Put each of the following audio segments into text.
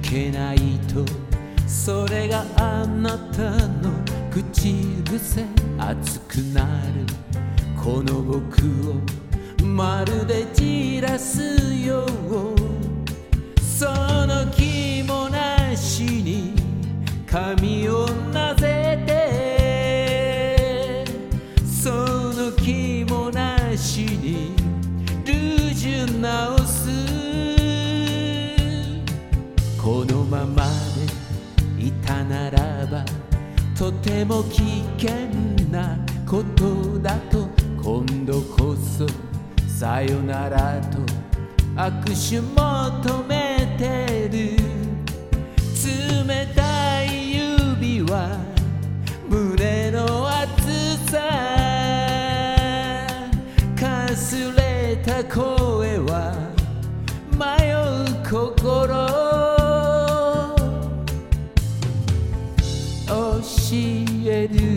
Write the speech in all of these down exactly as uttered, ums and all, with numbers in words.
けないとそれがあなたの口癖熱くなるこの僕をまるでじらすよその気もなしに髪をなぜてその気もなしにルージュ直すこのままでいたならばとても危険なことだと今度こそさよならと握手求めてる冷たい指は胸の熱さかすれた声は迷う心教える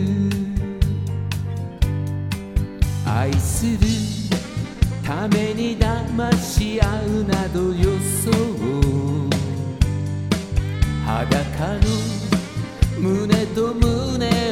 愛するために騙し合うなどよそう裸の胸と胸